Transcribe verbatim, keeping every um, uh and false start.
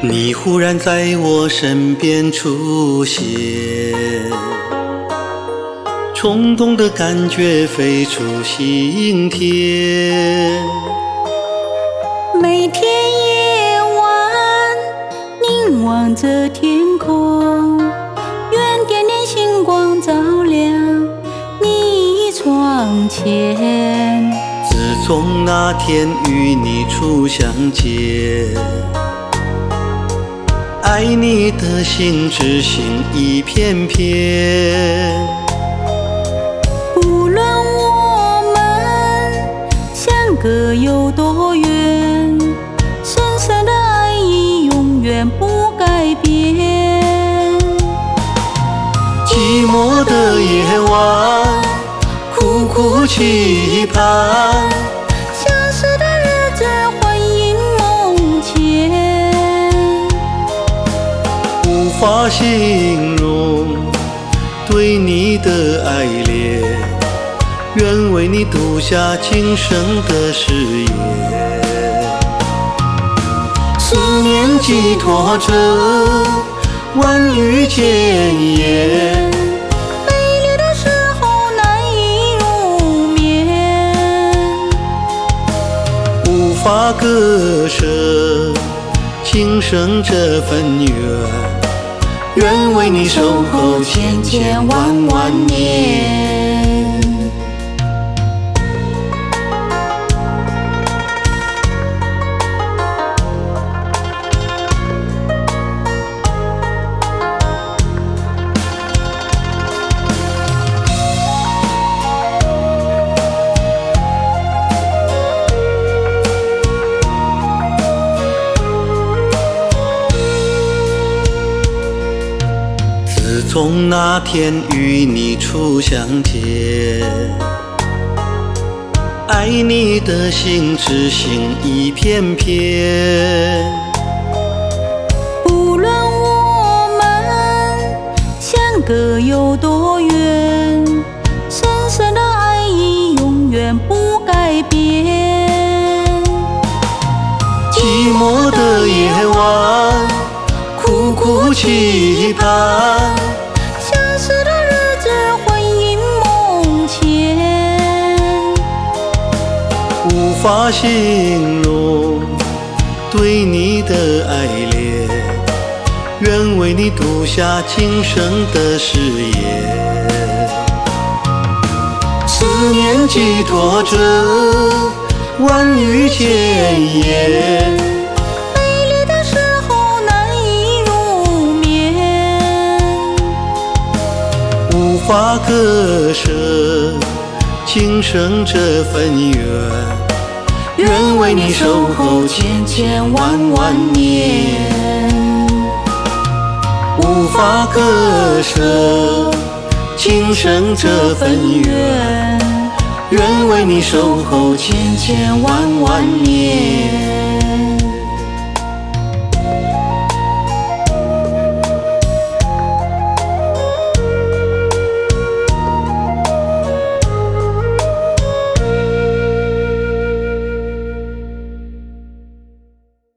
你忽然在我身边出现，冲动的感觉飞出心田。 每天夜晚凝望着天空，愿点点星光照亮你窗前。 自从那天与你初相见，爱你的心只剩一片片。 无论我们相隔有多远，深深的爱意永远不改变。 寂寞的夜晚，苦苦期盼， 相识的日子幻影梦前， 无法形容对你的爱恋，愿为你赌下今生的誓言。思念寄托着万语千言， 悲烈的时候难以入眠， 无法割舍今生这份缘，愿为你守候千千万万年。自从那天与你初相见，爱你的心只剩一片片。 无论我们相隔有多远，深深的爱意永远不改变。 寂寞的夜晚，苦苦期盼， 相识的日子幻影梦前， 无法形容对你的爱恋，愿为你赌下今生的誓言。思念寄托着万语千言， 美丽的时候难以入眠， 无法割舍今生这份缘，愿为你守候千千万万年。无法割舍今生这份缘，愿为你守候千千万万年。